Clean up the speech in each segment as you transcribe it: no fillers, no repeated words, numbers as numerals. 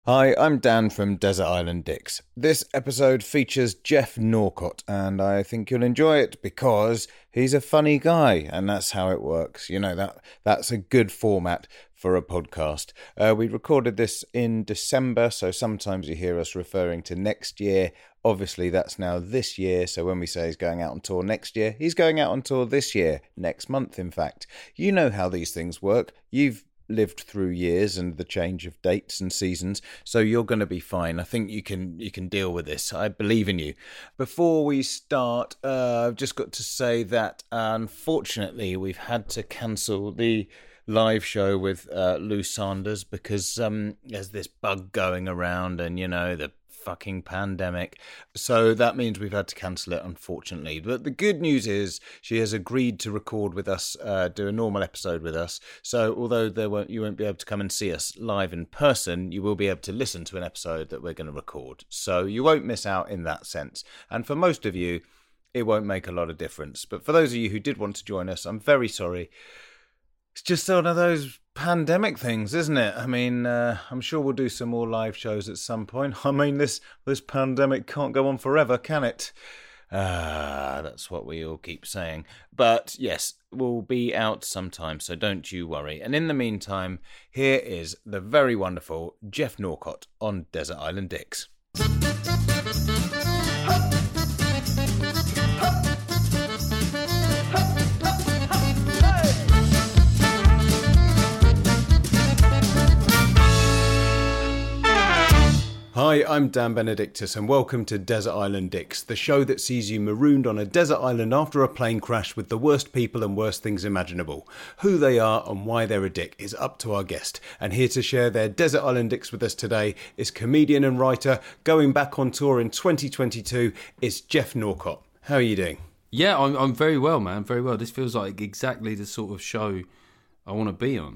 Hi, I'm Dan from Desert Island Dicks. This episode features Geoff Norcott, and I think you'll enjoy it because he's a funny guy, and that's how it works. You know, that's a good format for a podcast. We recorded this in December, so sometimes you hear us referring to next year. Obviously, that's now this year, so when we say he's going out on tour next year, he's going out on tour this year, next month, in fact. You know how these things work. You've lived through years and the change of dates and seasons, so you're going to be fine. I think you can deal with this. I believe in you. Before we start, I've just got to say that unfortunately we've had to cancel the live show with Lou Sanders because there's this bug going around, and you know, the fucking pandemic. So that means we've had to cancel it, unfortunately. But the good news is she has agreed to record with us, do a normal episode with us. So although you won't be able to come and see us live in person, you will be able to listen to an episode that we're going to record. So you won't miss out in that sense. And for most of you, it won't make a lot of difference. But for those of you who did want to join us, I'm very sorry. It's just one of those pandemic things, isn't it? I mean, I'm sure we'll do some more live shows at some point. I mean, this pandemic can't go on forever, can it? That's what we all keep saying. But yes, we'll be out sometime, so don't you worry. And in the meantime, here is the very wonderful Geoff Norcott on Desert Island Dicks. Hi, I'm Dan Benedictus and welcome to Desert Island Dicks, the show that sees you marooned on a desert island after a plane crash with the worst people and worst things imaginable. Who they are and why they're a dick is up to our guest, and here to share their Desert Island Dicks with us today is comedian and writer going back on tour in 2022, is Geoff Norcott. How are you doing? Yeah, I'm very well, man, very well. This feels like exactly the sort of show I want to be on.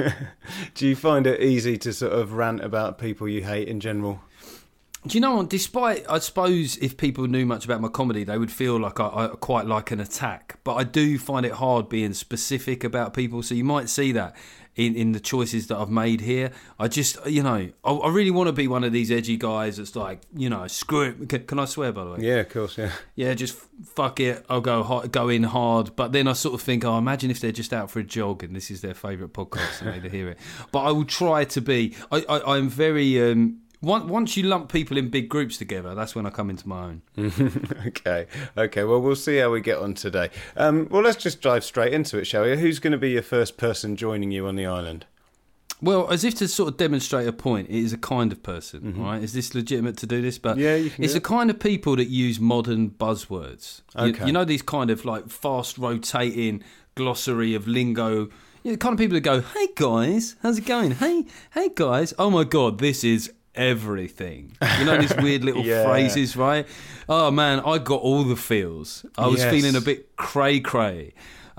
Do you find it easy to sort of rant about people you hate in general? Do you know what? Despite, I suppose, if people knew much about my comedy, they would feel like I quite like an attack. But I do find it hard being specific about people. So you might see that in the choices that I've made here. I just, you know, I really want to be one of these edgy guys that's like, you know, screw it. Can I swear, by the way? Yeah, of course, yeah. Yeah, just fuck it. I'll go in hard. But then I sort of think, imagine if they're just out for a jog and this is their favourite podcast and they hear it. But I will try to be. I'm very. Once you lump people in big groups together, that's when I come into my own. Okay. Well, we'll see how we get on today. Well, let's just dive straight into it, shall we? Who's going to be your first person joining you on the island? Well, as if to sort of demonstrate a point, it is a kind of person, right? Is this legitimate to do this? But yeah, you can. It's the kind of people that use modern buzzwords. Okay. You know, these kind of like fast rotating glossary of lingo. You know, the kind of people that go, "Hey guys, how's it going? Hey guys, oh my god, this is everything." You know, these weird little phrases, right? Oh man, I got all the feels. I was feeling a bit cray.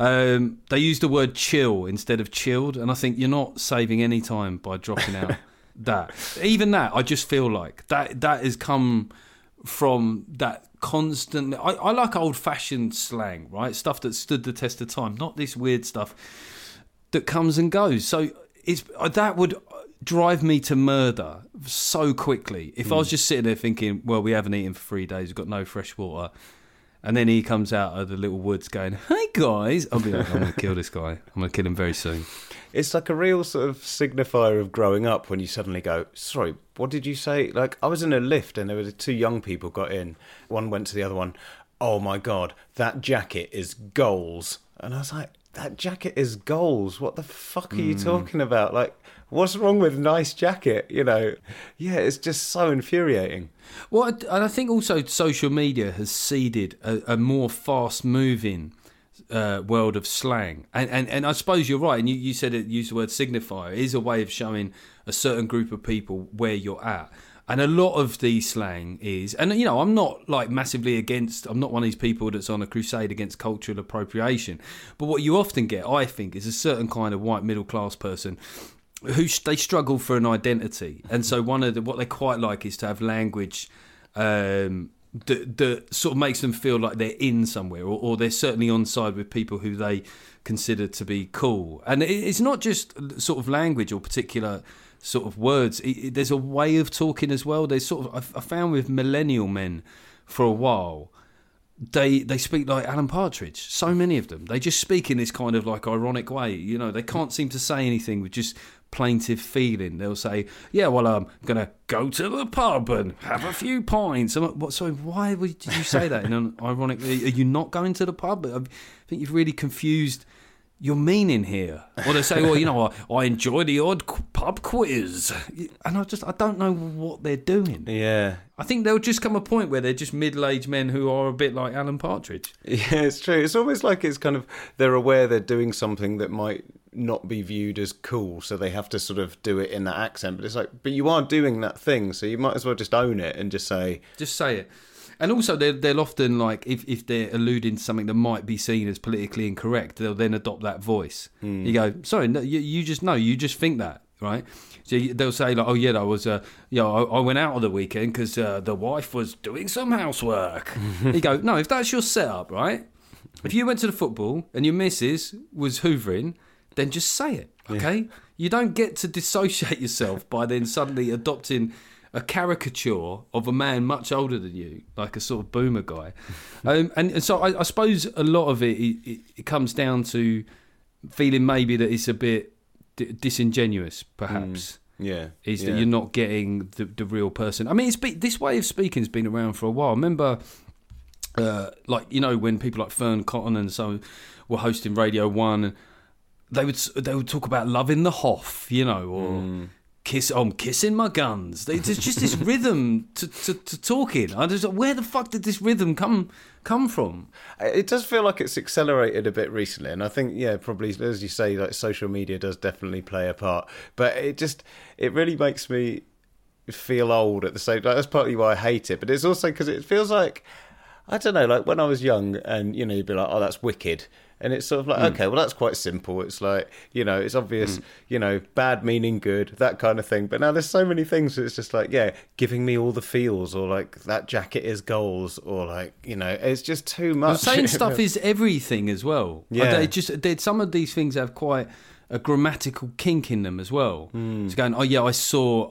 They use the word chill instead of chilled, and I think you're not saving any time by dropping out that. Even that, I just feel like that has come from that constant. I like old-fashioned slang, right? Stuff that stood the test of time, not this weird stuff that comes and goes. So that would drive me to murder so quickly. If I was just sitting there thinking, well, we haven't eaten for 3 days, we've got no fresh water, and then he comes out of the little woods going, "Hey guys," I'll be like, I'm going to kill this guy. I'm going to kill him very soon. It's like a real sort of signifier of growing up when you suddenly go, sorry, what did you say? Like, I was in a lift and there were two young people got in. One went to the other one, "Oh my God, that jacket is goals." And I was like, that jacket is goals? What the fuck are you talking about? Like, what's wrong with nice jacket? You know, yeah, it's just so infuriating. Well, and I think also social media has seeded a more fast-moving world of slang. And I suppose you're right, and you said it, used the word signifier. It is a way of showing a certain group of people where you're at. And a lot of the slang is, and you know, I'm not like massively against, I'm not one of these people that's on a crusade against cultural appropriation. But what you often get, I think, is a certain kind of white middle class person who they struggle for an identity. And so what they quite like is to have language that sort of makes them feel like they're in somewhere, or they're certainly on side with people who they consider to be cool. And it's not just sort of language or particular sort of words. There's a way of talking as well. There's sort of, I found with millennial men for a while, they speak like Alan Partridge. So many of them, they just speak in this kind of like ironic way. You know, they can't seem to say anything with just plaintive feeling. They'll say, "Yeah, well, I'm gonna go to the pub and have a few pints." I'm like, "What? Sorry, why did you say that in an ironic? Are you not going to the pub?" I think you've really confused your meaning here. Or they say, "Well, you know, I enjoy the odd pub quiz," and I don't know what they're doing. Yeah. I think there'll just come a point where they're just middle-aged men who are a bit like Alan Partridge. Yeah, it's true. It's almost like it's kind of, they're aware they're doing something that might not be viewed as cool, so they have to sort of do it in that accent. But it's like, but you are doing that thing, so you might as well just own it and just say... Just say it. And also, they'll often, like, if they're alluding to something that might be seen as politically incorrect, they'll then adopt that voice. You go, sorry, no, you just think that, right? So they'll say, like, oh, yeah, I went out on the weekend because the wife was doing some housework. You go, no, if that's your setup, right? If you went to the football and your missus was hoovering, then just say it, okay? Yeah. You don't get to dissociate yourself by then suddenly adopting a caricature of a man much older than you, like a sort of boomer guy. And so I suppose a lot of it comes down to feeling maybe that it's a bit disingenuous, perhaps. Yeah. Is that you're not getting the real person. I mean, this way of speaking has been around for a while. I remember, like, you know, when people like Fern Cotton and so were hosting Radio 1, they would talk about loving the Hoff, you know, or... I'm kissing my guns. There's just this rhythm to talking. I just, where the fuck did this rhythm come from? It does feel like it's accelerated a bit recently, and I think, yeah, probably, as you say, like, social media does definitely play a part. But it really makes me feel old at the same time. That's partly why I hate it, but it's also because it feels like, I don't know, like when I was young, and, you know, you'd be like, oh, that's wicked. And it's sort of like, okay, well, that's quite simple. It's like, you know, it's obvious, you know, bad meaning good, that kind of thing. But now there's so many things that it's just like, yeah, giving me all the feels, or like, that jacket is goals, or like, you know, it's just too much. Well, saying stuff is everything as well. Yeah. Some of these things have quite a grammatical kink in them as well. It's going, oh yeah, I saw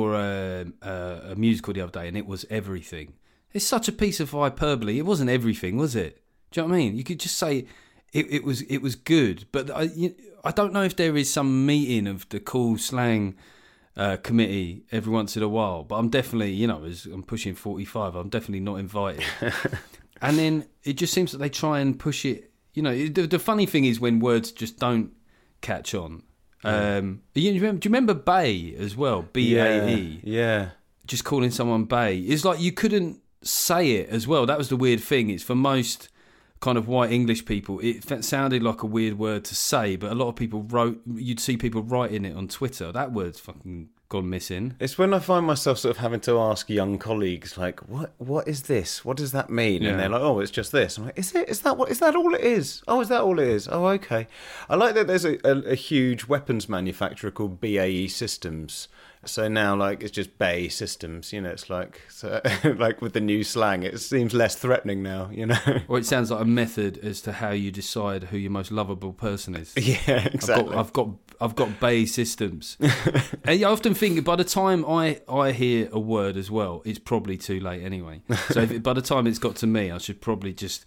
a musical the other day and it was everything. It's such a piece of hyperbole. It wasn't everything, was it? Do you know what I mean? You could just say... It was good, but I don't know if there is some meeting of the cool slang committee every once in a while, but I'm definitely, you know, as I'm pushing 45, I'm definitely not invited. And then it just seems that they try and push it, you know, the funny thing is when words just don't catch on. Do you remember Bay as well? B-A-E? Yeah. Just calling someone Bay. It's like you couldn't say it as well. That was the weird thing. It's for most... kind of white English people, it sounded like a weird word to say, but a lot of people you'd see people writing it on Twitter. That word's fucking gone missing. It's when I find myself sort of having to ask young colleagues, like, what is this? What does that mean? Yeah. And they're like, oh, it's just this. I'm like, is that all it is? Oh, is that all it is? Oh, okay. I like that there's a huge weapons manufacturer called BAE Systems. So now, like, it's just BAE Systems, you know, it's like, so, like with the new slang, it seems less threatening now, you know? Or it sounds like a method as to how you decide who your most lovable person is. Yeah, exactly. I've got BAE Systems. And I often think by the time I hear a word as well, it's probably too late anyway. So by the time it's got to me, I should probably just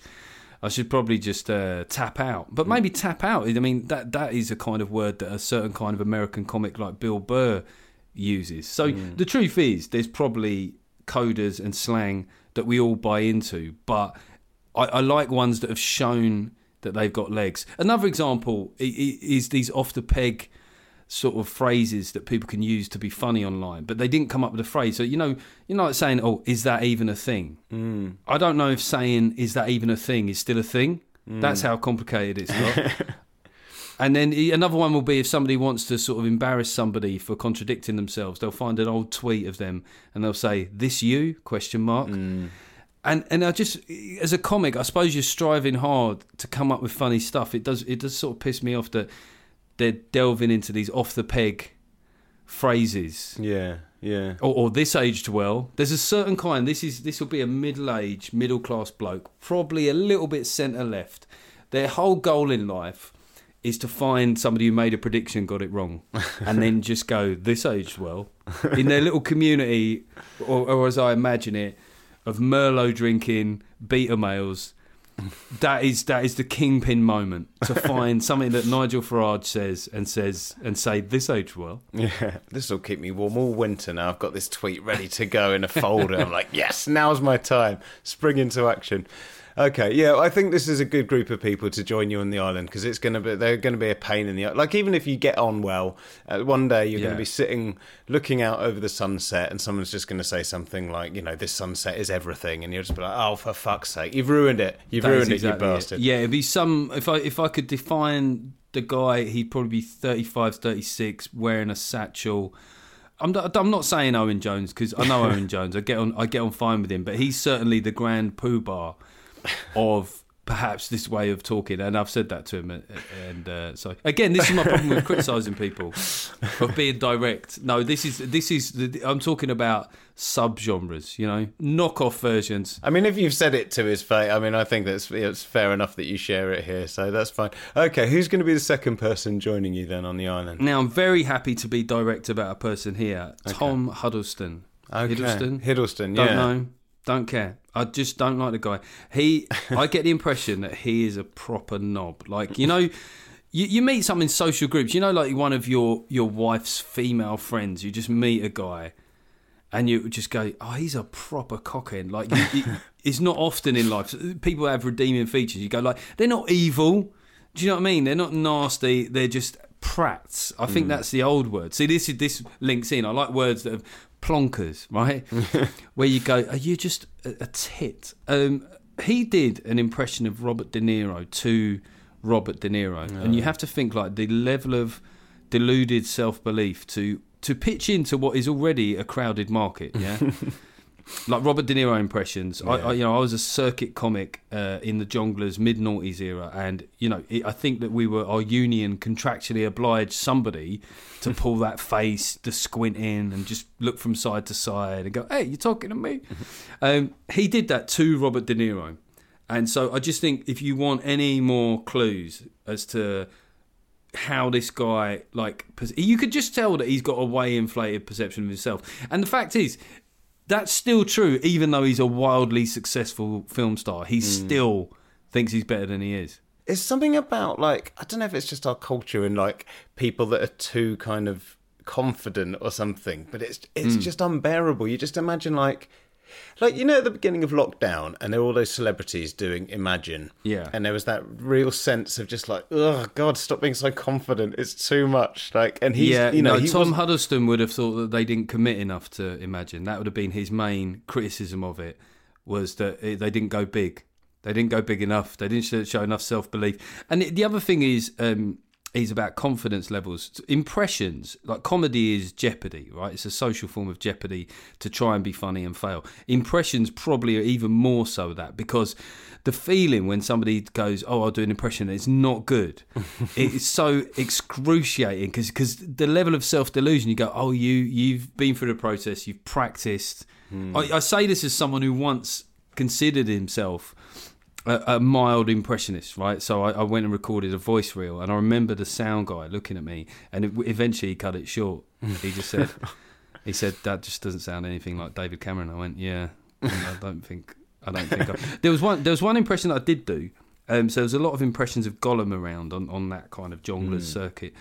tap out. But maybe tap out, I mean, that is a kind of word that a certain kind of American comic like Bill Burr uses. So the truth is there's probably coders and slang that we all buy into, but I like ones that have shown that they've got legs. Another example is these off the peg sort of phrases that people can use to be funny online, but they didn't come up with a phrase. So you know like saying, oh, is that even a thing? I don't know if saying is that even a thing is still a thing. That's how complicated it's got. And then another one will be if somebody wants to sort of embarrass somebody for contradicting themselves, they'll find an old tweet of them and they'll say, "This you?" ? And I just, as a comic, I suppose you're striving hard to come up with funny stuff. It does sort of piss me off that they're delving into these off the peg phrases. Yeah. Or this aged well. There's a certain kind. This will be a middle-aged, middle-class bloke, probably a little bit centre left. Their whole goal in life is to find somebody who made a prediction, got it wrong, and then just go, this aged well. In their little community, or as I imagine it, of Merlot drinking beta males, that is the kingpin moment, to find something that Nigel Farage says and say, this aged well. Yeah, this will keep me warm all winter now. I've got this tweet ready to go in a folder. I'm like, yes, now's my time. Spring into action. Okay, yeah, I think this is a good group of people to join you on the island, because they're going to be a pain in the eye. Like, even if you get on well, one day you're going to be sitting, looking out over the sunset, and someone's just going to say something like, this sunset is everything, and you'll just be like, oh, for fuck's sake, you've ruined it. You've ruined it, you bastard. Yeah, it'd be if I could define the guy, he'd probably be 35, 36, wearing a satchel. I'm not saying Owen Jones, because I know Owen Jones. I get on fine with him, but he's certainly the grand poobah of perhaps this way of talking, and I've said that to him, and so again, this is my problem with criticising people, of being direct. No, this is I'm talking about subgenres, knock-off versions. I mean, if you've said it to his face, I mean, I think it's fair enough that you share it here, so that's fine. Okay, who's going to be the second person joining you then on the island? Now, I'm very happy to be direct about a person here. Okay. Tom Hiddleston. Okay. Hiddleston, yeah. Don't know. Don't care. I just don't like the guy. I get the impression that he is a proper knob. Like, you meet some in social groups. Like one of your wife's female friends. You just meet a guy, and you just go, "Oh, he's a proper cockhead." Like, it's not often in life. People have redeeming features. You go, like, they're not evil. Do you know what I mean? They're not nasty. They're just prats. I think that's the old word. See, this links in. I like words that have plonkers, right? Where you go, are you just a tit? He did an impression of Robert De Niro to Robert De Niro, and you have to think, like, the level of deluded self-belief to pitch into what is already a crowded market, yeah. Like Robert De Niro impressions. Yeah. I was a circuit comic in the Jongleurs mid-noughties era, and I think that our union contractually obliged somebody to pull that face, to squint in and just look from side to side and go, "Hey, you're talking to me?" He did that to Robert De Niro, and so I just think if you want any more clues as to how this guy, like, you could just tell that he's got a way inflated perception of himself, and the fact is, that's still true, even though he's a wildly successful film star. He still thinks he's better than he is. It's something about, like, I don't know if it's just our culture and, like, people that are too kind of confident or something, but it's just unbearable. You just imagine, like at the beginning of lockdown, and there were all those celebrities doing Imagine. Yeah. And there was that real sense of just like, oh, God, stop being so confident. It's too much. Like, and he's, Tom Hiddleston would have thought that they didn't commit enough to Imagine. That would have been his main criticism of it, was that they didn't go big. They didn't go big enough. They didn't show enough self-belief. And the other thing is about confidence levels. Impressions, like comedy is Jeopardy, right? It's a social form of Jeopardy to try and be funny and fail. Impressions probably are even more so that, because the feeling when somebody goes, "Oh, I'll do an impression," it's not good. It's so excruciating because the level of self-delusion, you go, "Oh, you've been through the process, you've practiced." I say this as someone who once considered himself a mild impressionist, right? So I went and recorded a voice reel, and I remember the sound guy looking at me, and eventually he cut it short. He just said, "That just doesn't sound anything like David Cameron." I went, "Yeah, I don't think there was one impression that I did do. So there was a lot of impressions of Gollum around on that kind of Jongleurs circuit,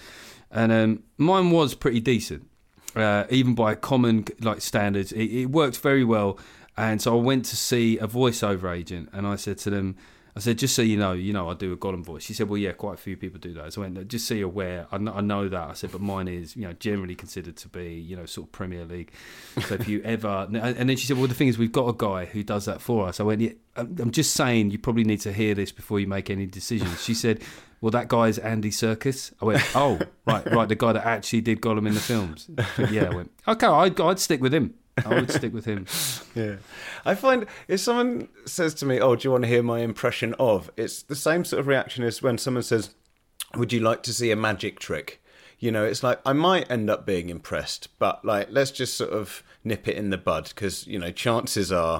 and mine was pretty decent, even by common standards. It worked very well. And so I went to see a voiceover agent, and I said to them, "Just so you know, I do a Gollum voice." She said, "Well, yeah, quite a few people do that." So I went, "Just so you're aware, I know that." I said, "But mine is, generally considered to be, sort of Premier League. So if you ever..." And then she said, "Well, the thing is, we've got a guy who does that for us." I went, "Yeah, I'm just saying, you probably need to hear this before you make any decisions." She said, "Well, that guy's Andy Serkis." I went, "Oh, right, the guy that actually did Gollum in the films." Said, "Yeah." I went, "Okay, I'd stick with him. I would stick with him." Yeah. I find if someone says to me, "Oh, do you want to hear my impression of?" It's the same sort of reaction as when someone says, "Would you like to see a magic trick?" It's like, I might end up being impressed, but like, let's just sort of nip it in the bud, because, chances are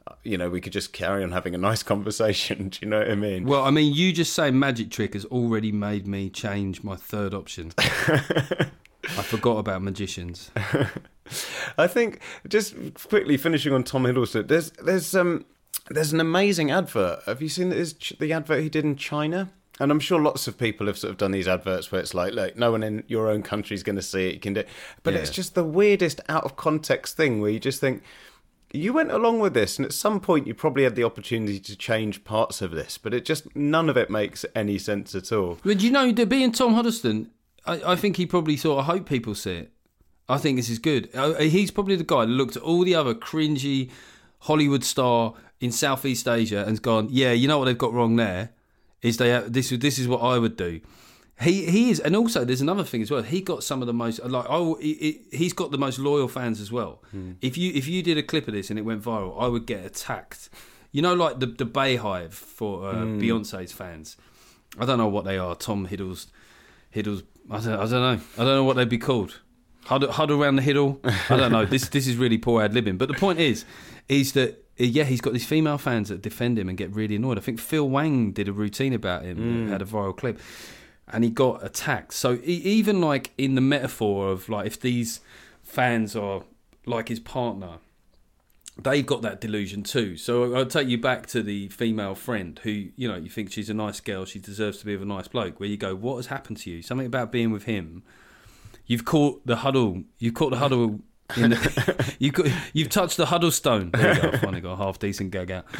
we could just carry on having a nice conversation. Do you know what I mean? Well, I mean, you just saying magic trick has already made me change my third option. I forgot about magicians. I think, just quickly finishing on Tom Hiddleston, there's an amazing advert. Have you seen the advert he did in China? And I'm sure lots of people have sort of done these adverts where it's like, look, no one in your own country is going to see it. You can do it. But it's just the weirdest out of context thing where you just think, you went along with this, and at some point you probably had the opportunity to change parts of this, but none of it makes any sense at all. But being Tom Hiddleston, I think he probably thought, I hope people see it. I think this is good. He's probably the guy that looked at all the other cringy Hollywood star in Southeast Asia and's gone, yeah, you know what they've got wrong there? This is what I would do. He is, and also there's another thing as well. He got some of the most he's got the most loyal fans as well. If you did a clip of this and it went viral, I would get attacked. You know, like the Bayhive for Beyonce's fans. I don't know what they are. Tom Hiddles. I don't know. I don't know what they'd be called. Huddle around the Hiddle. I don't know. This is really poor ad-libbing. But the point is that he's got these female fans that defend him and get really annoyed. I think Phil Wang did a routine about him, had a viral clip, and he got attacked. So even like in the metaphor of like if these fans are like his partner, they've got that delusion too. So I'll take you back to the female friend who, you think she's a nice girl, she deserves to be with a nice bloke, where you go, what has happened to you? Something about being with him. You've caught the huddle. You've touched the huddle stone. There you go. I finally got a half decent gag out.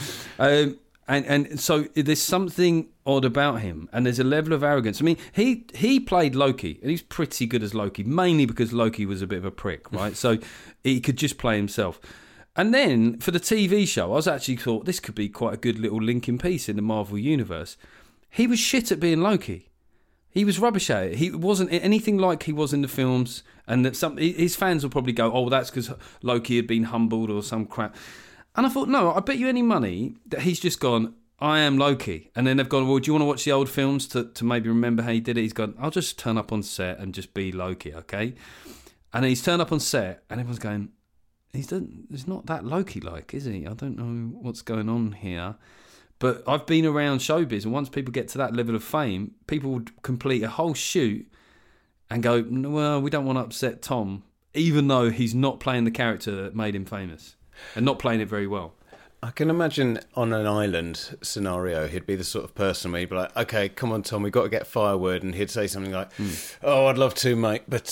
And so there's something odd about him, and there's a level of arrogance. I mean, he played Loki, and he's pretty good as Loki, mainly because Loki was a bit of a prick, right? So he could just play himself. And then for the TV show, I was actually thought this could be quite a good little linking piece in the Marvel universe. He was shit at being Loki. He was rubbish at it. He wasn't anything like he was in the films, and that his fans will probably go, "Oh, that's because Loki had been humbled or some crap." And I thought, no, I bet you any money that he's just gone, "I am Loki," and then they've gone, "Well, do you want to watch the old films to maybe remember how he did it?" He's gone, "I'll just turn up on set and just be Loki, okay?" And he's turned up on set, and everyone's going, "He's not that Loki-like, is he? I don't know what's going on here." But I've been around showbiz, and once people get to that level of fame, people would complete a whole shoot and go, well, we don't want to upset Tom, even though he's not playing the character that made him famous and not playing it very well. I can imagine on an island scenario, he'd be the sort of person where he'd be like, okay, come on, Tom, we've got to get firewood. And he'd say something like, oh, I'd love to, mate, but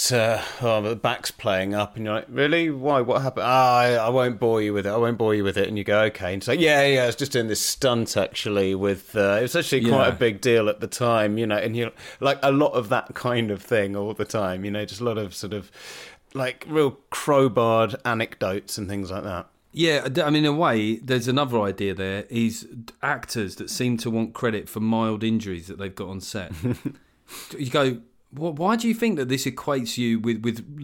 the back's playing up. And you're like, really? Why? What happened? I won't bore you with it. And you go, okay. And it's like, yeah, I was just doing this stunt, actually, with, it was actually quite a big deal at the time, and you're like a lot of that kind of thing all the time, just a lot of sort of like real crowbarred anecdotes and things like that. Yeah, I mean, in a way, there's another idea there. Is actors that seem to want credit for mild injuries that they've got on set. You go, why do you think that this equates you with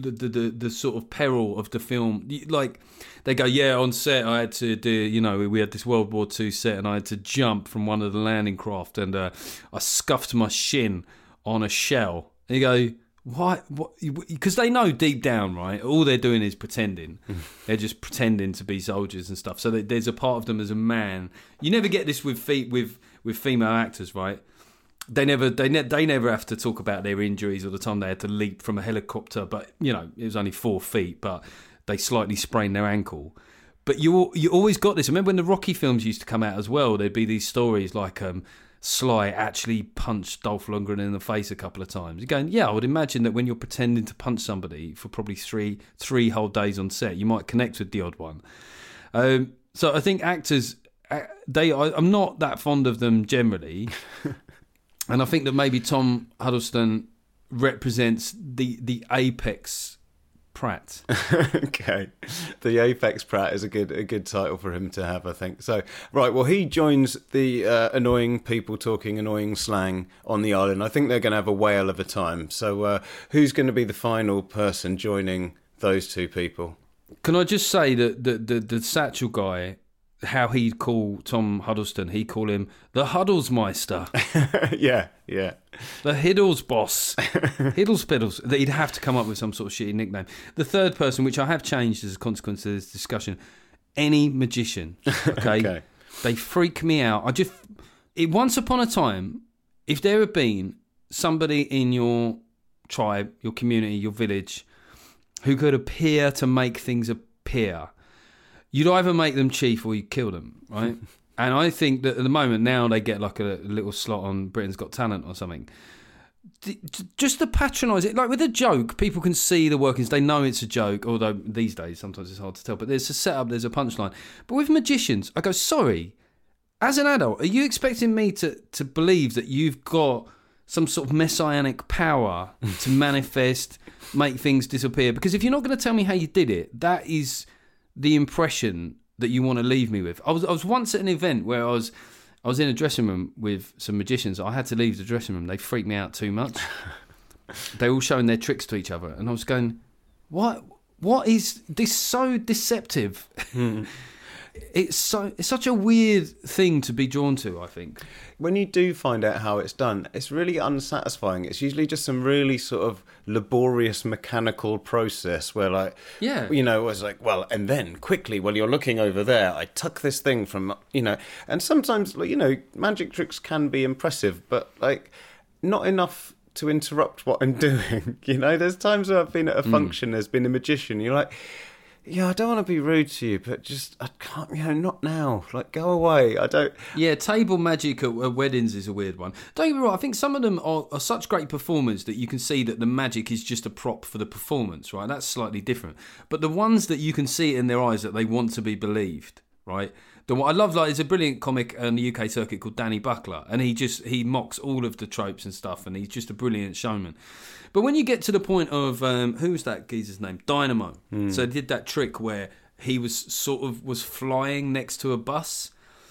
the sort of peril of the film? Like, they go, yeah, on set I had to do, we had this World War II set and I had to jump from one of the landing craft and I scuffed my shin on a shell. And you go, why? Because they know deep down, right? All they're doing is pretending. They're just pretending to be soldiers and stuff. So there's a part of them as a man. You never get this with female actors, right? They never have to talk about their injuries or the time they had to leap from a helicopter. But it was only 4 feet, but they slightly sprained their ankle. But you always got this. Remember when the Rocky films used to come out as well? There'd be these stories like Sly actually punched Dolph Lundgren in the face a couple of times. You're going, yeah, I would imagine that when you're pretending to punch somebody for probably three whole days on set, you might connect with the odd one. So I think actors, I'm not that fond of them generally. And I think that maybe Tom Hiddleston represents the apex Pratt. Okay, the Apex Pratt is a good title for him to have, I think. So, right, well, he joins the annoying people talking annoying slang on the island. I think they're going to have a whale of a time. So, who's going to be the final person joining those two people? Can I just say that the Satchel guy, how he'd call Tom Hiddleston, he'd call him the Huddlesmeister. yeah. The Hiddles boss. Hiddles Piddles. That he'd have to come up with some sort of shitty nickname. The third person, which I have changed as a consequence of this discussion, any magician. Okay, Okay. they freak me out. Once upon a time, if there had been somebody in your tribe, your community, your village, who could appear to make things appear, you'd either make them chief or you'd kill them, right? And I think that at the moment now they get like a little slot on Britain's Got Talent or something. Just to patronise it, like with a joke, people can see the workings. They know it's a joke, although these days sometimes it's hard to tell. But there's a setup, there's a punchline. But with magicians, I go, sorry, as an adult, are you expecting me to believe that you've got some sort of messianic power to manifest, make things disappear? Because if you're not going to tell me how you did it, that is the impression that you want to leave me with. I was once at an event where I was in a dressing room with some magicians. I had to leave the dressing room. They freaked me out too much. They were all showing their tricks to each other, and I was going, what is this so deceptive? It's such a weird thing to be drawn to, I think. When you do find out how it's done, it's really unsatisfying. It's usually just some really sort of laborious mechanical process where, like, Yeah. you know, it's like, well, and then quickly, while you're looking over there, I tuck this thing from, you know, and sometimes, you know, magic tricks can be impressive, but, like, not enough to interrupt what I'm doing. You know, there's times where I've been at a function, there's been a magician, you're like, yeah, I don't want to be rude to you, but just, I can't, you know, not now. Like, go away. I don't... Yeah, table magic at weddings is a weird one. Don't get me wrong, I think some of them are such great performers that you can see that the magic is just a prop for the performance, right? That's slightly different. But the ones that you can see in their eyes that they want to be believed, right? The one I love, like, there's a brilliant comic on the UK circuit called Danny Buckler, and he mocks all of the tropes and stuff, and he's just a brilliant showman. But when you get to the point of who was that geezer's name? Dynamo. So he did that trick where he was flying next to a bus,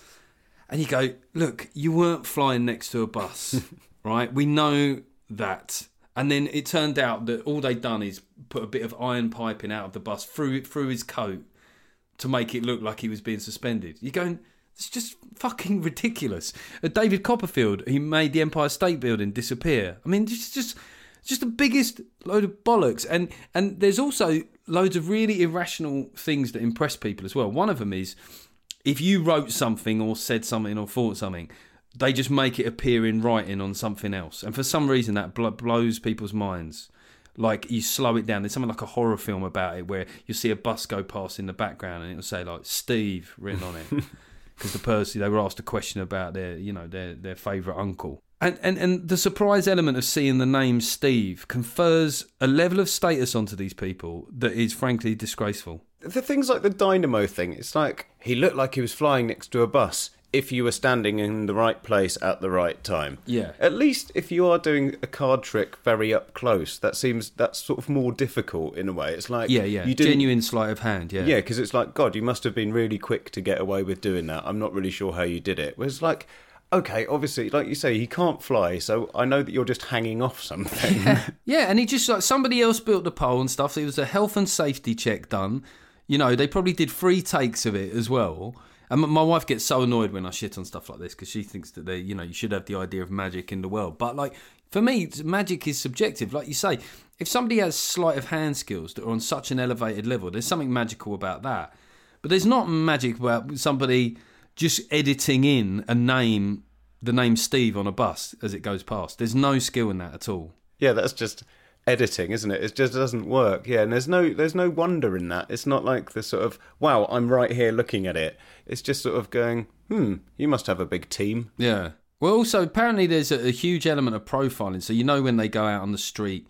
and you go, look, you weren't flying next to a bus, right? We know that. And then it turned out that all they'd done is put a bit of iron piping out of the bus through his coat to make it look like he was being suspended. You're going, it's just fucking ridiculous. David Copperfield, he made the Empire State Building disappear. I mean, it's just the biggest load of bollocks. And there's also loads of really irrational things that impress people as well. One of them is, if you wrote something or said something or thought something, they just make it appear in writing on something else. And for some reason, that blows people's minds. Like, you slow it down. There's something like a horror film about it where you'll see a bus go past in the background and it'll say, like, Steve written on it. Because the person, they were asked a question about their favourite uncle. And the surprise element of seeing the name Steve confers a level of status onto these people that is frankly disgraceful. The things like the dynamo thing, it's like, he looked like he was flying next to a bus if you were standing in the right place at the right time. Yeah. At least if you are doing a card trick very up close, that's sort of more difficult in a way. It's like... Yeah. You didn't... Genuine sleight of hand, yeah. Yeah, because it's like, God, you must have been really quick to get away with doing that. I'm not really sure how you did it. Whereas, like... Okay, obviously, like you say, he can't fly, so I know that you're just hanging off something. Yeah, and he just, like, somebody else built the pole and stuff. So it was a health and safety check done. You know, they probably did 3 takes of it as well. And my wife gets so annoyed when I shit on stuff like this because she thinks that you should have the idea of magic in the world. But, like, for me, magic is subjective. Like you say, if somebody has sleight of hand skills that are on such an elevated level, there's something magical about that. But there's not magic about somebody just editing in the name Steve on a bus as it goes past. There's no skill in that at all. Yeah, that's just editing, isn't it? It just doesn't work. Yeah, and there's no wonder in that. It's not like the sort of, wow, I'm right here looking at it. It's just sort of going, you must have a big team. Yeah. Well, also, apparently there's a huge element of profiling. So, when they go out on the street,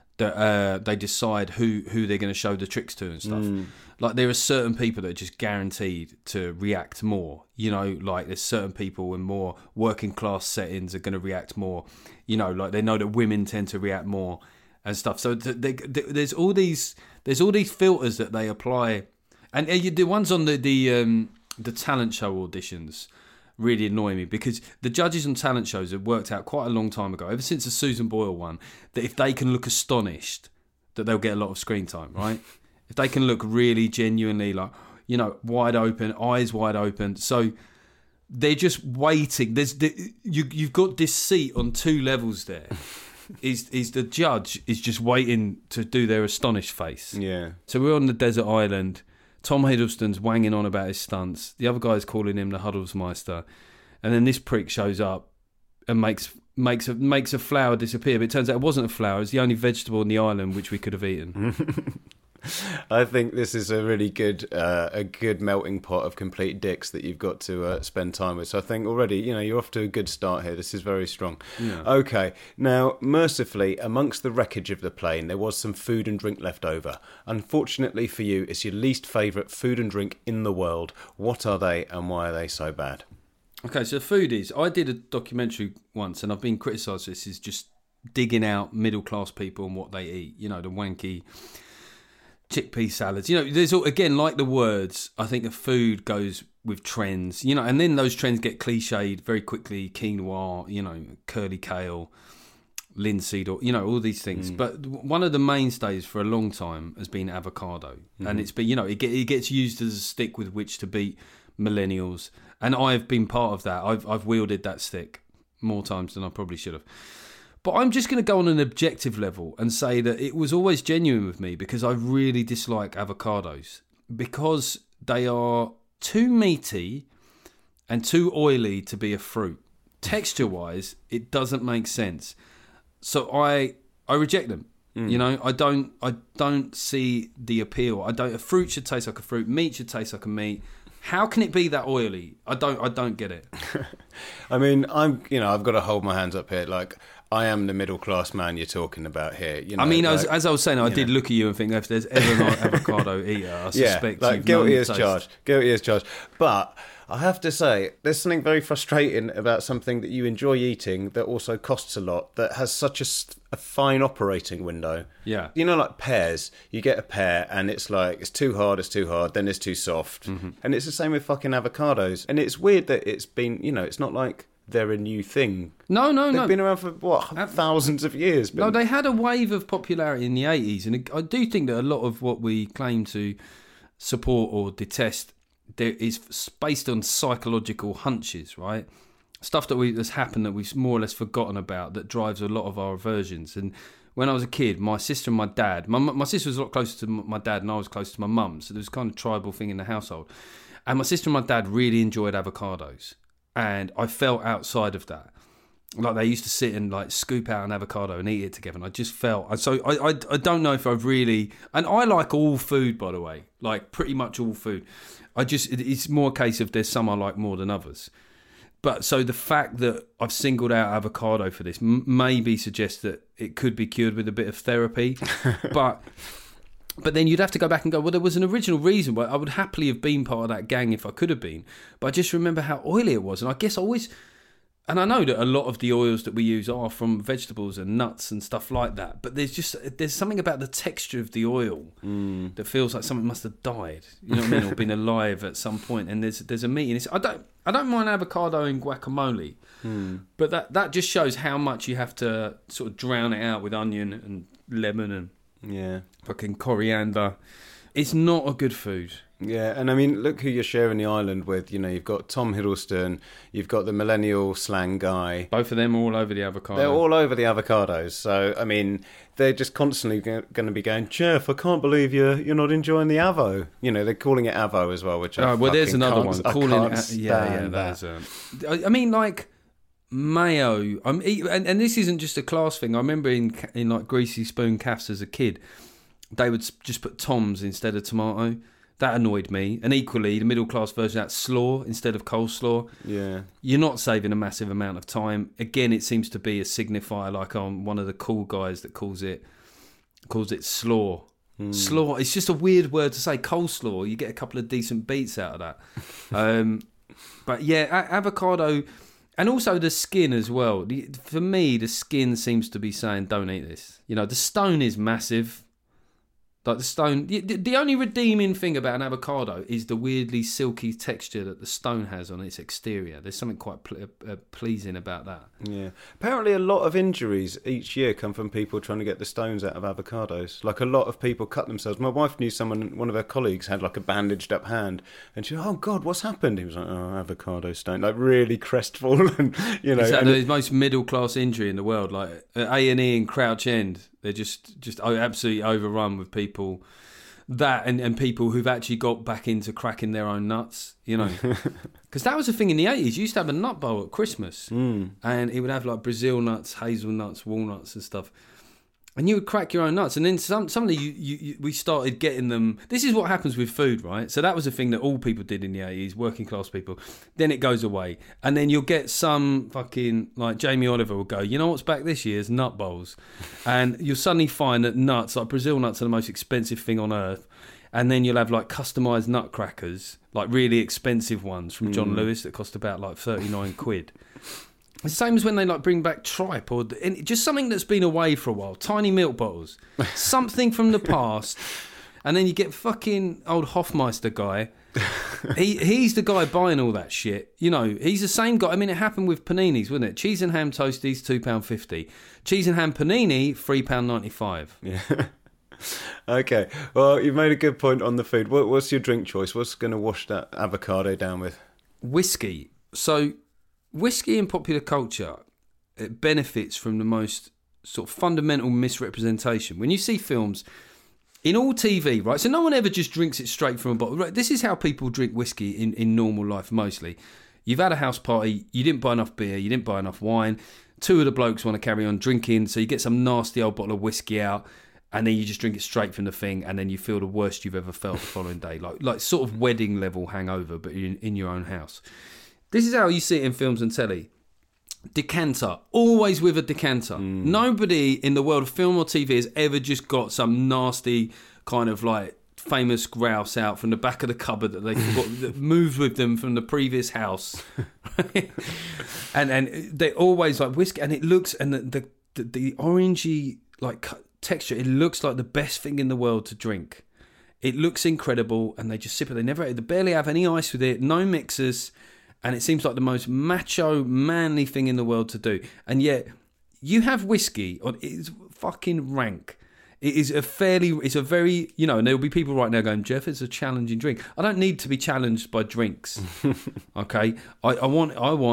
that they decide who they're going to show the tricks to and stuff. Like, there are certain people that are just guaranteed to react more. Like, there's certain people in more working class settings are going to react more. Like, they know that women tend to react more and stuff. So there's all these filters that they apply, and the ones on the talent show auditions really annoy me, because the judges on talent shows have worked out quite a long time ago, ever since the Susan Boyle one, that if they can look astonished, that they'll get a lot of screen time, right? If they can look really genuinely, like, wide open, eyes wide open, so they're just waiting. You've got deceit on 2 levels there. Is the judge is just waiting to do their astonished face. Yeah. So we're on the desert island. Tom Hiddleston's wanging on about his stunts. The other guy's calling him the Huddlesmeister. And then this prick shows up and makes a flower disappear. But it turns out it wasn't a flower. It's the only vegetable on the island which we could have eaten. I think this is a really good melting pot of complete dicks that you've got to spend time with. So I think already, you're off to a good start here. This is very strong. Yeah. Okay, now, mercifully, amongst the wreckage of the plane, there was some food and drink left over. Unfortunately for you, it's your least favourite food and drink in the world. What are they and why are they so bad? Okay, so foodies. I did a documentary once and I've been criticised for this, is just digging out middle-class people and what they eat. The wanky chickpea salads. There's all, again, like the words, I think the food goes with trends, and then those trends get cliched very quickly. Quinoa, curly kale, linseed, or, all these things. But one of the mainstays for a long time has been avocado. And it's been, it gets used as a stick with which to beat millennials. And I've been part of that. I've wielded that stick more times than I probably should have. But I'm just going to go on an objective level and say that it was always genuine with me because I really dislike avocados because they are too meaty and too oily to be a fruit. Texture-wise, it doesn't make sense. So I reject them. I don't see the appeal. A fruit should taste like a fruit. Meat should taste like a meat. How can it be that oily? I don't get it. I mean, I've got to hold my hands up here. Like, I am the middle class man you're talking about here. As I was saying, I did look at you and think, if there's ever an avocado eater, I suspect you've guilty as charged. Guilty as charged. But I have to say, there's something very frustrating about something that you enjoy eating that also costs a lot, that has such a fine operating window. Yeah. Like pears. You get a pear and it's like, it's too hard, then it's too soft. Mm-hmm. And it's the same with fucking avocados. And it's weird that it's been, it's not like they're a new thing. No. They've been around for, thousands of years. But... No, they had a wave of popularity in the 80s. And I do think that a lot of what we claim to support or detest is based on psychological hunches, right? Stuff that's happened that we've more or less forgotten about that drives a lot of our aversions. And when I was a kid, my sister and my dad, my sister was a lot closer to my dad and I was closer to my mum, so there was kind of tribal thing in the household. And my sister and my dad really enjoyed avocados, and I felt outside of that. Like they used to sit and like scoop out an avocado and eat it together, and I just felt so. I don't know if I've really, and I like all food, by the way, like pretty much all food. It's more a case of there's some I like more than others. But so the fact that I've singled out avocado for this maybe suggests that it could be cured with a bit of therapy. But then you'd have to go back and go, well, there was an original reason why I would happily have been part of that gang if I could have been. But I just remember how oily it was. And I guess and I know that a lot of the oils that we use are from vegetables and nuts and stuff like that. But there's something about the texture of the oil that feels like something must have died. You know what I mean? Or been alive at some point. And there's a meat in it. I don't mind avocado in guacamole. But that just shows how much you have to sort of drown it out with onion and lemon and fucking coriander. It's not a good food. Yeah, and I mean, look who you're sharing the island with. You've got Tom Hiddleston, you've got the millennial slang guy. Both of them are all over the avocado. They're all over the avocados. So, I mean, they're just constantly going to be going, Jeff, I can't believe you're not enjoying the avo. They're calling it avo as well, which there's another one. I mean, like mayo. And this isn't just a class thing. I remember in like Greasy Spoon Cafes as a kid, they would just put Toms instead of tomato. That annoyed me. And equally, the middle class version of that, slaw instead of coleslaw. Yeah. You're not saving a massive amount of time. Again, it seems to be a signifier, like I'm one of the cool guys that calls it slaw. Slaw. It's just a weird word to say. Coleslaw. You get a couple of decent beats out of that. But yeah, avocado, and also the skin as well. For me, the skin seems to be saying, don't eat this. The stone is massive. Like the stone, the only redeeming thing about an avocado is the weirdly silky texture that the stone has on its exterior. There's something quite pleasing about that. Yeah. Apparently a lot of injuries each year come from people trying to get the stones out of avocados. Like a lot of people cut themselves. My wife knew one of her colleagues had like a bandaged up hand, and she, oh God, what's happened? He was like, oh, avocado stone. Like really crestfallen, It's the most middle class injury in the world. Like A&E in Crouch End. They're just absolutely overrun with people that and people who've actually got back into cracking their own nuts, you know. Because that was a thing in the 80s. You used to have a nut bowl at Christmas, and it would have like Brazil nuts, hazelnuts, walnuts and stuff. And you would crack your own nuts. And then suddenly we started getting them. This is what happens with food, right? So that was a thing that all people did in the 80s, working class people. Then it goes away. And then you'll get some fucking, like Jamie Oliver will go, you know what's back this year is nut bowls. And you'll suddenly find that nuts, like Brazil nuts, are the most expensive thing on earth. And then you'll have like customised nutcrackers, like really expensive ones from John Lewis that cost about like 39 quid. The same as when they like bring back tripe or just something that's been away for a while. Tiny milk bottles, something from the past, and then you get fucking old Hofmeister guy. He's the guy buying all that shit. You know, he's the same guy. I mean, it happened with paninis, wasn't it? Cheese and ham toasties, £2.50. Cheese and ham panini, £3.95. Yeah. Okay. Well, you've made a good point on the food. What's your drink choice? What's going to wash that avocado down with? Whiskey. So, whiskey in popular culture, it benefits from the most sort of fundamental misrepresentation. When you see films, in all TV, right? So no one ever just drinks it straight from a bottle. Right? This is how people drink whiskey in normal life mostly. You've had a house party, you didn't buy enough beer, you didn't buy enough wine. Two of the blokes want to carry on drinking, so you get some nasty old bottle of whiskey out, and then you just drink it straight from the thing, and then you feel the worst you've ever felt the following day. Like sort of wedding level hangover, but in your own house. This is how you see it in films and telly. Decanter. Always with a decanter. Nobody in the world of film or TV has ever just got some nasty kind of like famous grouse out from the back of the cupboard that they forgot that moved with them from the previous house. and they're always like whiskey, and it looks, and the orangey like texture, it looks like the best thing in the world to drink. It looks incredible, and they just sip it. They barely have any ice with it, no mixers. And it seems like the most macho, manly thing in the world to do. And yet, you have whiskey, it's fucking rank. It's a very, you know, and there'll be people right now going, Jeff, it's a challenging drink. I don't need to be challenged by drinks. Okay? I want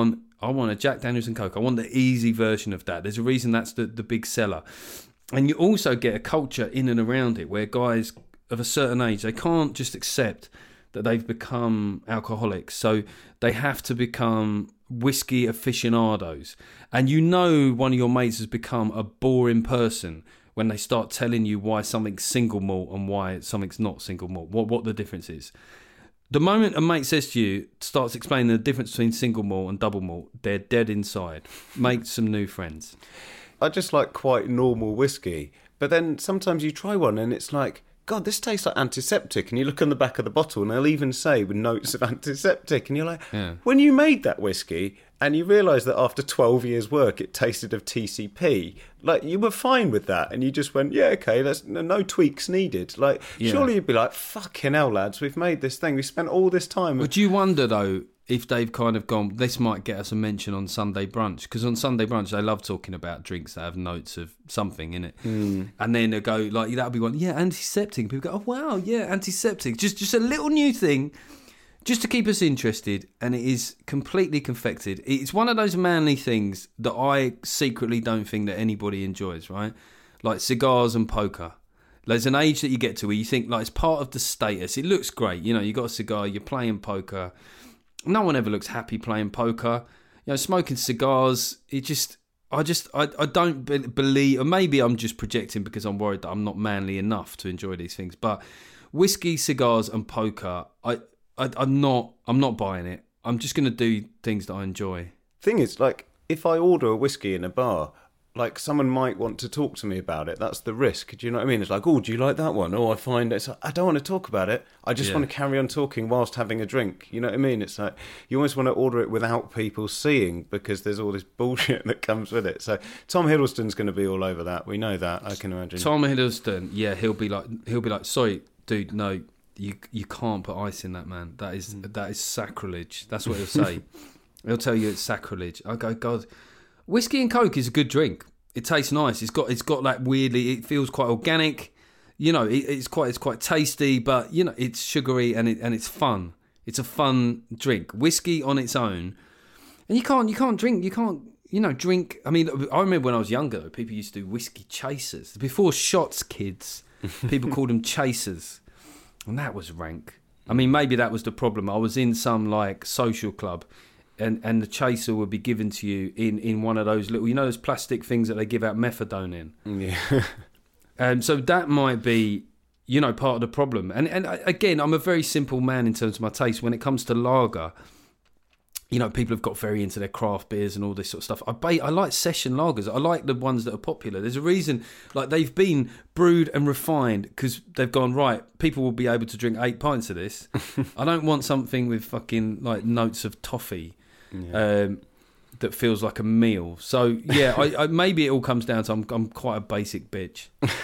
a Jack Daniels and Coke. I want the easy version of that. There's a reason that's the big seller. And you also get a culture in and around it where guys of a certain age, they can't just accept that they've become alcoholics, so they have to become whiskey aficionados. And you know one of your mates has become a boring person when they start telling you why something's single malt and why something's not single malt, what the difference is. The moment a mate says to you, starts explaining the difference between single malt and double malt, they're dead inside. Make some new friends. I just like quite normal whiskey, but then sometimes you try one and it's like, God, this tastes like antiseptic. And you look on the back of the bottle and they'll even say with notes of antiseptic. And you're like, when you made that whiskey and you realise that after 12 years' work it tasted of TCP, like you were fine with that. And you just went, yeah, okay, there's no tweaks needed. Like, surely you'd be like, fucking hell, lads, we've made this thing. We spent all this time. Would you wonder, though, if they've kind of gone, this might get us a mention on Sunday Brunch, because on Sunday Brunch they love talking about drinks that have notes of something in it, and then they go like, that'll be one, antiseptic. People go, oh wow, yeah, antiseptic, just a little new thing, just to keep us interested, and it is completely confected. It's one of those manly things that I secretly don't think that anybody enjoys, right? Like cigars and poker. There's an age that you get to where you think like it's part of the status. It looks great, you know, you got a cigar, you're playing poker. No one ever looks happy playing poker. You know, smoking cigars, I don't believe, or maybe I'm just projecting because I'm worried that I'm not manly enough to enjoy these things. But whiskey, cigars and poker, I'm not buying it. I'm just going to do things that I enjoy. Thing is, like, if I order a whiskey in a bar, like, someone might want to talk to me about it. That's the risk. Do you know what I mean? It's like, oh, do you like that one? Oh, I find it. I don't want to talk about it. I just want to carry on talking whilst having a drink. You know what I mean? It's like, you almost want to order it without people seeing because there's all this bullshit that comes with it. So Tom Hiddleston's going to be all over that. We know that, I can imagine. Tom Hiddleston, yeah, he'll be like, sorry, dude, no, you can't put ice in that, man. That is sacrilege. That's what he'll say. He'll tell you it's sacrilege. I go, God. Whiskey and Coke is a good drink. It tastes nice. It's got like weirdly. It feels quite organic. You know, it's quite tasty, but you know, it's sugary and it's fun. It's a fun drink. Whiskey on its own, and you can't drink. I mean, I remember when I was younger, people used to do whiskey chasers before shots. Kids, people called them chasers. And that was rank. I mean, maybe that was the problem. I was in some like social club, and the chaser would be given to you in one of those little, those plastic things that they give out methadone in. Yeah. So that might be, part of the problem. And again, I'm a very simple man in terms of my taste. When it comes to lager, people have got very into their craft beers and all this sort of stuff. I like session lagers. I like the ones that are popular. There's a reason, like they've been brewed and refined because they've gone, right, people will be able to drink 8 pints of this. I don't want something with fucking like notes of toffee. Yeah. That feels like a meal. So yeah, I maybe it all comes down to I'm quite a basic bitch.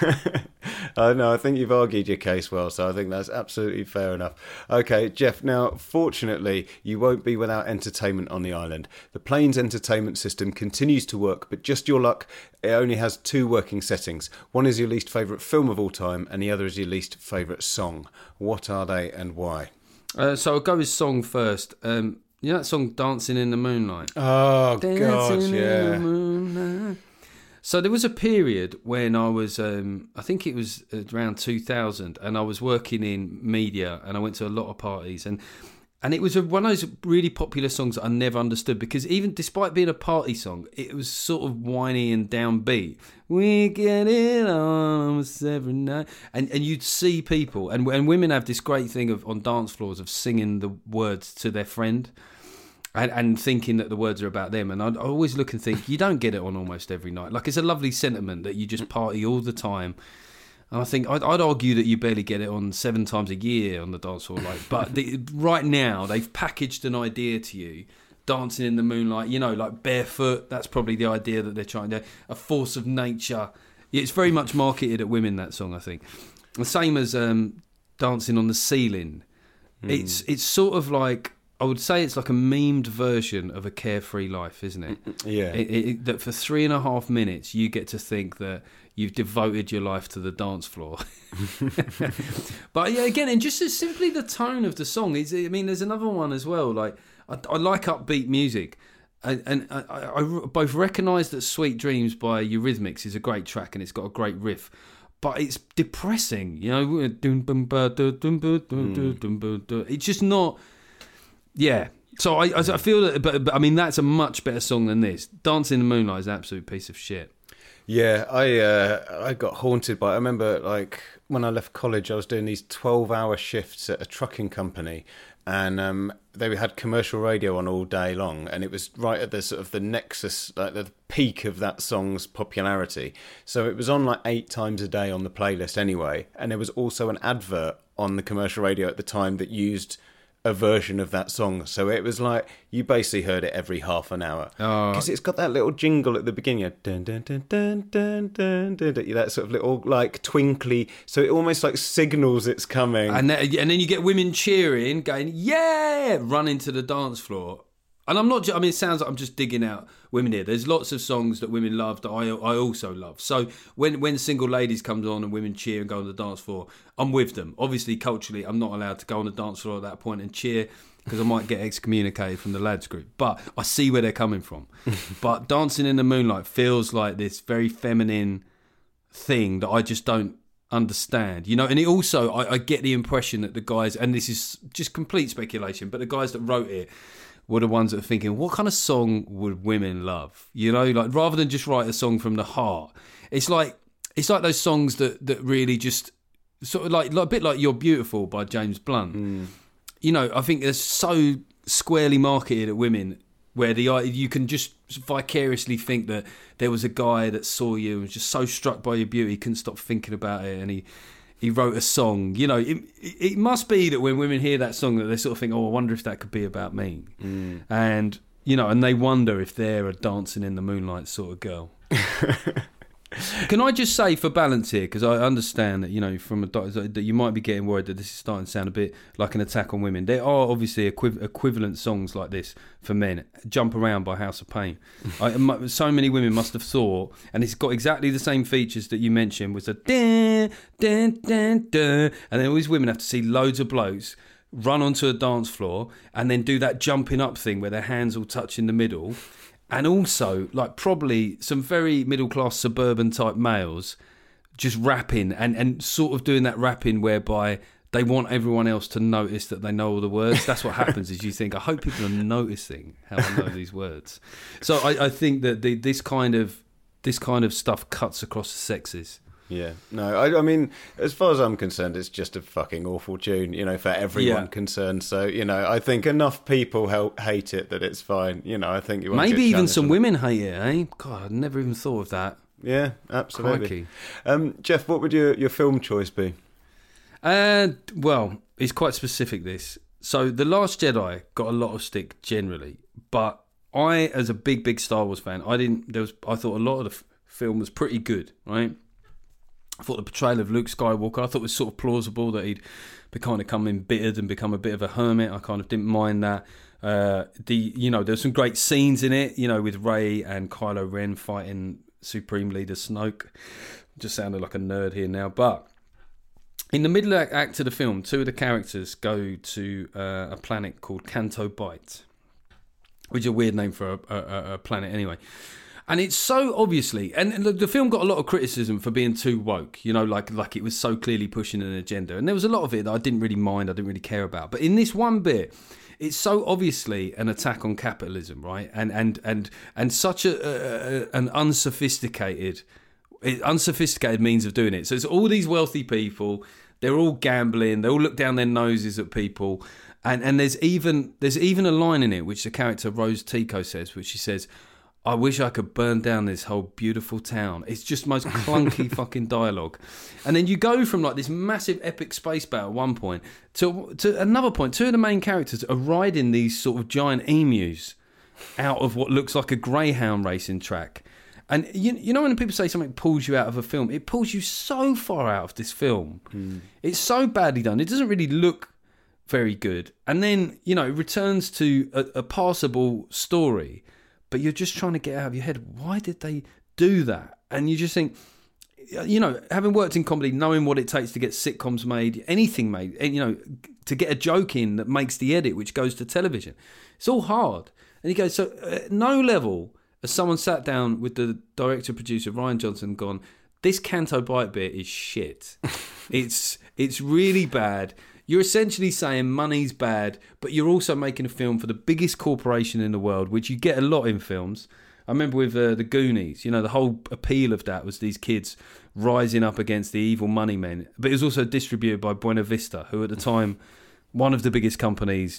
No, I think you've argued your case well, so I think that's absolutely fair enough. Okay, Jeff, now fortunately you won't be without entertainment on the island. The plane's entertainment system continues to work, but just your luck, it only has 2 working settings. One is your least favourite film of all time and the other is your least favourite song. What are they and why? So I'll go with song first. You know that song, Dancing in the Moonlight? Oh, Dancing God, in yeah. the moonlight. So there was a period when I was, I think it was around 2000, and I was working in media, and I went to a lot of parties, and it was one of those really popular songs that I never understood, because even despite being a party song, it was sort of whiny and downbeat. We get it on almost every night. And you'd see people, and women have this great thing on dance floors of singing the words to their friend. And thinking that the words are about them. And I always look and think, you don't get it on almost every night. Like, it's a lovely sentiment that you just party all the time. And I think I'd argue that you barely get it on 7 times a year on the dance floor. But right now, they've packaged an idea to you. Dancing in the moonlight, like barefoot. That's probably the idea that they're trying to do. A force of nature. It's very much marketed at women, that song, I think. The same as Dancing on the Ceiling. It's sort of like, I would say it's like a memed version of A Carefree Life, isn't it? Yeah. That for 3.5 minutes you get to think that you've devoted your life to the dance floor. But yeah, again, and just simply the tone of the song. There's another one as well. Like I like upbeat music. And I both recognise that Sweet Dreams by Eurythmics is a great track and it's got a great riff. But it's depressing, It's just not... Yeah, so I feel that, but I mean that's a much better song than this. Dancing in the Moonlight is an absolute piece of shit. Yeah, I got haunted by. I remember like when I left college, I was doing these 12-hour shifts at a trucking company, and they had commercial radio on all day long, and it was right at the sort of the nexus, like the peak of that song's popularity. So it was on like 8 times a day on the playlist anyway, and there was also an advert on the commercial radio at the time that used a version of that song, so it was like you basically heard it every half an hour because it's got that little jingle at the beginning, dun, dun, dun, dun, dun, dun, dun, dun, that sort of little like twinkly, so it almost like signals it's coming, and then you get women cheering, going yeah, running to the dance floor. And I'm not. It sounds like I'm just digging out women here. There's lots of songs that women love that I also love. So when Single Ladies comes on and women cheer and go on the dance floor, I'm with them. Obviously, culturally, I'm not allowed to go on the dance floor at that point and cheer because I might get excommunicated from the lads group. But I see where they're coming from. But Dancing in the Moonlight feels like this very feminine thing that I just don't understand, and it also I get the impression that the guys, and this is just complete speculation, but the guys that wrote it were the ones that are thinking, what kind of song would women love? Like rather than just write a song from the heart, it's like those songs that really just sort of like a bit like You're Beautiful by James Blunt. I think they're so squarely marketed at women, where you can just vicariously think that there was a guy that saw you and was just so struck by your beauty, he couldn't stop thinking about it, and he wrote a song. It must be that when women hear that song that they sort of think, oh, I wonder if that could be about me. And and they wonder if they're a Dancing in the Moonlight sort of girl. Can I just say, for balance here, because I understand that from that you might be getting worried that this is starting to sound a bit like an attack on women. There are obviously equivalent songs like this for men. Jump Around by House of Pain. So many women must have thought, and it's got exactly the same features that you mentioned, was a dun, dun, dun, dun, and then all these women have to see loads of blokes run onto a dance floor and then do that jumping up thing where their hands all touch in the middle. And also, like, probably some very middle-class suburban-type males just rapping and sort of doing that rapping whereby they want everyone else to notice that they know all the words. That's what happens. Is you think, I hope people are noticing how I know these words. So I think that this kind of stuff cuts across the sexes. Yeah, no, I mean, as far as I'm concerned, it's just a fucking awful tune, for everyone concerned. So, I think enough people hate it that it's fine. I think you maybe even some women hate it, eh? God, I'd never even thought of that. Yeah, absolutely. Jeff, what would your film choice be? Well, it's quite specific, this. So, The Last Jedi got a lot of stick generally, but I, as a big Star Wars fan, I thought a lot of the film was pretty good, right? I thought the portrayal of Luke Skywalker, I thought it was sort of plausible that he'd become embittered and become a bit of a hermit. I kind of didn't mind that. There's some great scenes in it, with Rey and Kylo Ren fighting Supreme Leader Snoke. Just sounded like a nerd here now, but in the middle act of the film, two of the characters go to a planet called Canto Bight, which is a weird name for a planet anyway. And it's so obviously, and the film got a lot of criticism for being too woke, like it was so clearly pushing an agenda. And there was a lot of it that I didn't really mind, I didn't really care about. But in this one bit, it's so obviously an attack on capitalism, right? And such an unsophisticated means of doing it. So it's all these wealthy people, they're all gambling, they all look down their noses at people. And there's even a line in it which the character Rose Tico says, which she says, I wish I could burn down this whole beautiful town. It's just most clunky fucking dialogue. And then you go from like this massive epic space battle at one point to another point. Two of the main characters are riding these sort of giant emus out of what looks like a greyhound racing track. And you know when people say something pulls you out of a film, it pulls you so far out of this film. It's so badly done. It doesn't really look very good. And then, it returns to a passable story. But you're just trying to get out of your head, why did they do that? And you just think, having worked in comedy, knowing what it takes to get sitcoms made, anything made, and, to get a joke in that makes the edit, which goes to television. It's all hard. And he goes, so at no level has someone sat down with the director-producer, Rian Johnson, and gone, this Canto Bight bit is shit. It's really bad. You're essentially saying money's bad, but you're also making a film for the biggest corporation in the world, which you get a lot in films. I remember with the Goonies, the whole appeal of that was these kids rising up against the evil money men. But it was also distributed by Buena Vista, who at the time, one of the biggest companies,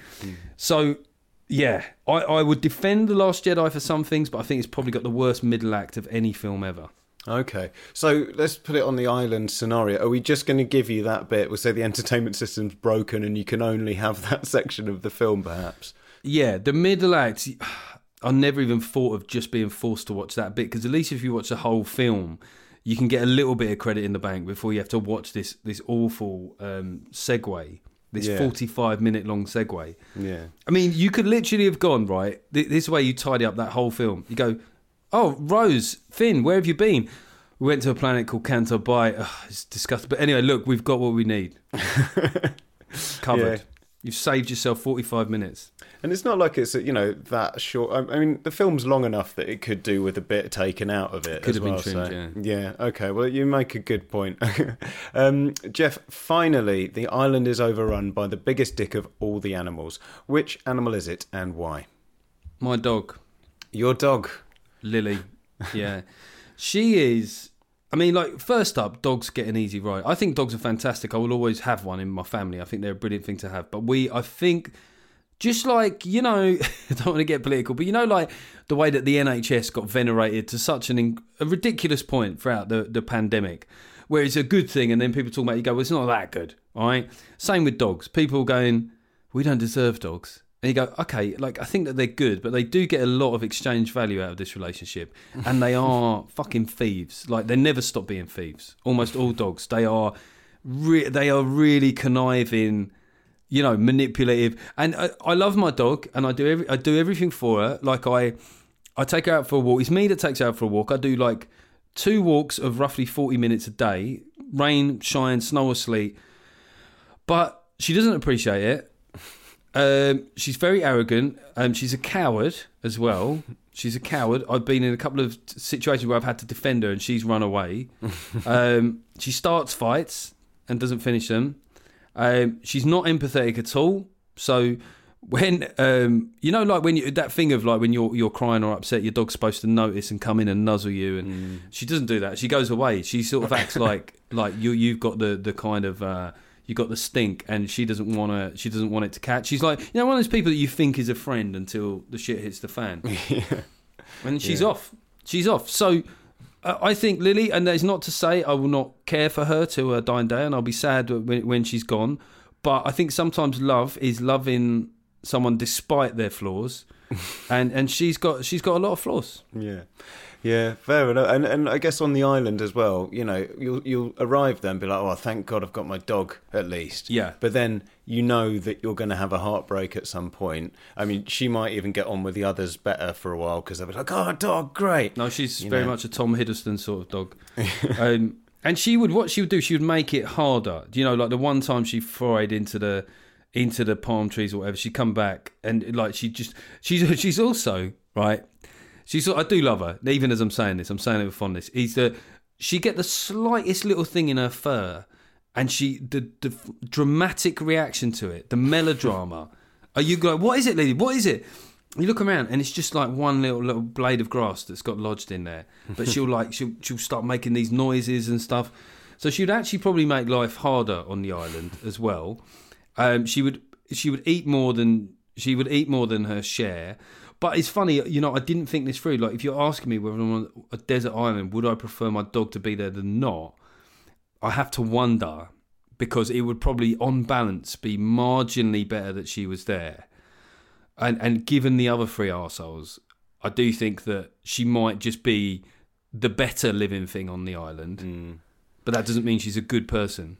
So, yeah, I would defend The Last Jedi for some things, but I think it's probably got the worst middle act of any film ever. Okay, so let's put it on the island scenario. Are we just going to give you that bit? We'll say the entertainment system's broken and you can only have that section of the film, perhaps? Yeah, the middle act, I never even thought of just being forced to watch that bit, because at least if you watch the whole film, you can get a little bit of credit in the bank before you have to watch this awful segue, this 45-minute long segue. Yeah. I mean, you could literally have gone, right, this way you tidy up that whole film. You go, oh, Rose, Finn, where have you been? We went to a planet called Canto Bight. It's disgusting. But anyway, look, we've got what we need. Covered. Yeah. You've saved yourself 45 minutes. And it's not like it's, that short. I mean, the film's long enough that it could do with a bit taken out of it. Could have been trimmed, yeah. Yeah, okay. Well, you make a good point. Jeff, finally, the island is overrun by the biggest dick of all the animals. Which animal is it and why? My dog. Your dog? Lily, yeah. She is, I mean, like, first up, dogs get an easy ride. I think dogs are fantastic. I will always have one in my family. I think they're a brilliant thing to have. But I think, just like, I don't want to get political, but like the way that the NHS got venerated to such a ridiculous point throughout the pandemic, where it's a good thing and then people talk about it, you go, well, it's not that good, all right? Same with dogs. People going, we don't deserve dogs. And you go, okay, like, I think that they're good, but they do get a lot of exchange value out of this relationship. And they are fucking thieves. Like, they never stop being thieves. Almost all dogs. They are really conniving, manipulative. And I love my dog, and I do everything for her. Like, I take her out for a walk. It's me that takes her out for a walk. I do, like, 2 walks of roughly 40 minutes a day. Rain, shine, snow or sleet. But she doesn't appreciate it. She's very arrogant. She's a coward as well. She's a coward. I've been in a couple of situations where I've had to defend her and she's run away. She starts fights and doesn't finish them. She's not empathetic at all. So when like when that thing of like when you're crying or upset, your dog's supposed to notice and come in and nuzzle you, and she doesn't do that. She goes away. She sort of acts like you've got the kind of you got the stink, and she doesn't want it to catch. She's like, one of those people that you think is a friend until the shit hits the fan. And she's off. She's off. So I think Lily, and that's not to say I will not care for her till her dying day, and I'll be sad when she's gone. But I think sometimes love is loving someone despite their flaws, and she's got a lot of flaws. Yeah, fair enough. And I guess on the island as well, you'll arrive there and be like, oh, thank God I've got my dog at least. Yeah. But then you know that you're going to have a heartbreak at some point. I mean, she might even get on with the others better for a while because they'll be like, oh, dog, great. No, she's very much a Tom Hiddleston sort of dog. And what she would do, she would make it harder. Like the one time she fried into the palm trees or whatever, she'd come back and like she's also right. I do love her, even as I'm saying this. I'm saying it with fondness. She get the slightest little thing in her fur, and the dramatic reaction to it, the melodrama. Are you like, what is it, lady? What is it? You look around, and it's just like one little blade of grass that's got lodged in there. But she'll start making these noises and stuff. So she would actually probably make life harder on the island as well. She would eat more than her share. But it's funny, I didn't think this through. Like, if you're asking me whether I'm on a desert island, would I prefer my dog to be there than not? I have to wonder, because it would probably, on balance, be marginally better that she was there. And given the other three arseholes, I do think that she might just be the better living thing on the island. But that doesn't mean she's a good person.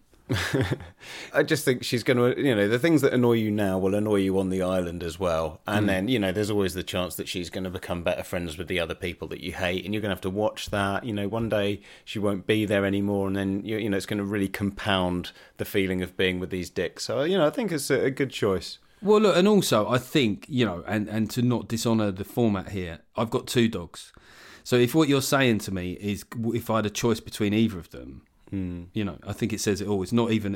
I just think she's going to, the things that annoy you now will annoy you on the island as well. And then, there's always the chance that she's going to become better friends with the other people that you hate. And you're going to have to watch that. One day she won't be there anymore. And then, it's going to really compound the feeling of being with these dicks. So, I think it's a good choice. Well, look, and also I think, and to not dishonour the format here, I've got two dogs. So if what you're saying to me is if I had a choice between either of them, I think it says it all. It's not even.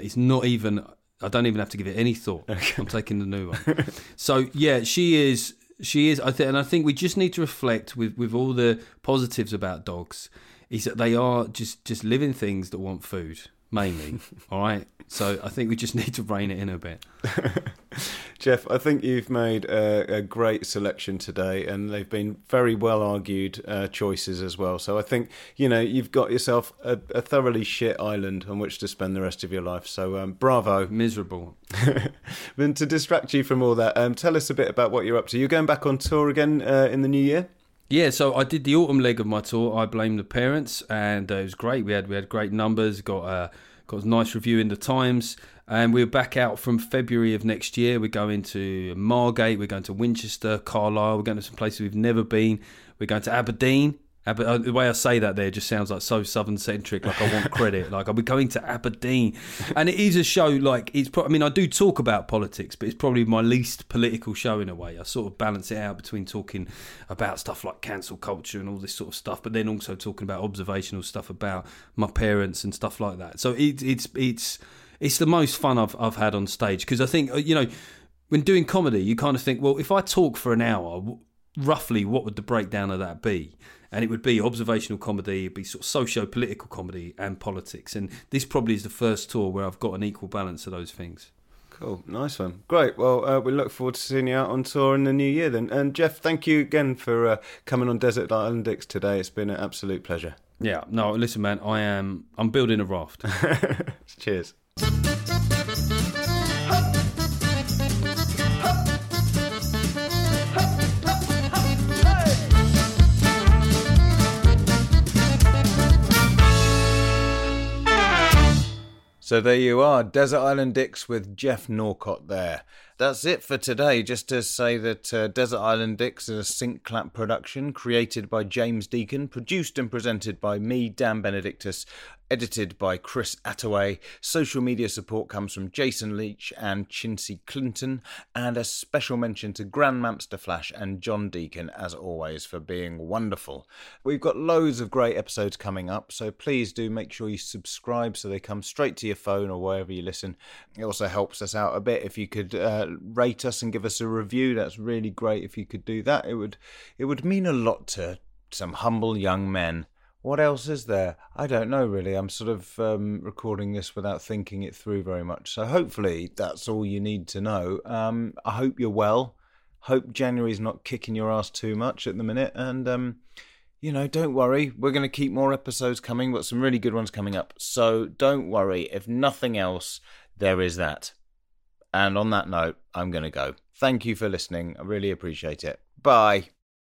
I don't even have to give it any thought. Okay. I'm taking the new one. So yeah, she is. I think we just need to reflect with all the positives about dogs, is that they are just living things that want food mainly. All right. So I think we just need to rein it in a bit. Jeff, I think you've made a great selection today, and they've been very well argued choices as well. So I think, you've got yourself a thoroughly shit island on which to spend the rest of your life. So bravo. Miserable. Then to distract you from all that, tell us a bit about what you're up to. You're going back on tour again in the new year? Yeah, so I did the autumn leg of my tour. I Blame the Parents, and it was great. We had great numbers, got a nice review in the Times, and we're back out from February of next year. We're going to Margate, we're going to Winchester, Carlisle, we're going to some places we've never been. We're going to Aberdeen. The way I say that there just sounds like so Southern-centric, like I want credit. Like, I'll be going to Aberdeen. And it is a show, like, I do talk about politics, but it's probably my least political show in a way. I sort of balance it out between talking about stuff like cancel culture and all this sort of stuff, but then also talking about observational stuff about my parents and stuff like that. So it's the most fun I've had on stage, because I think, when doing comedy, you kind of think, well, if I talk for an hour, roughly what would the breakdown of that be? And it would be observational comedy, it'd be sort of socio-political comedy and politics. And this probably is the first tour where I've got an equal balance of those things. Cool, nice one. Great, well, we look forward to seeing you out on tour in the new year then. And Jeff, thank you again for coming on Desert Island Dicks today. It's been an absolute pleasure. Yeah, no, listen, man, I'm building a raft. Cheers. So there you are, Desert Island Dicks with Jeff Norcott there. That's it for today. Just to say that Desert Island Dicks is a Sync Clap production created by James Deacon, produced and presented by me, Dan Benedictus. edited by Chris Attaway. Social media support comes from Jason Leach and Chinsey Clinton, and a special mention to Grandmaster Flash and John Deacon, as always, for being wonderful. We've got loads of great episodes coming up, so please do make sure you subscribe so they come straight to your phone or wherever you listen. It also helps us out a bit if you could rate us and give us a review. That's really great if you could do that. It would mean a lot to some humble young men. What else is there? I don't know, really. I'm sort of recording this without thinking it through very much. So hopefully that's all you need to know. I hope you're well. Hope January's not kicking your ass too much at the minute. And, don't worry. We're going to keep more episodes coming, but some really good ones coming up. So don't worry. If nothing else, there is that. And on that note, I'm going to go. Thank you for listening. I really appreciate it. Bye.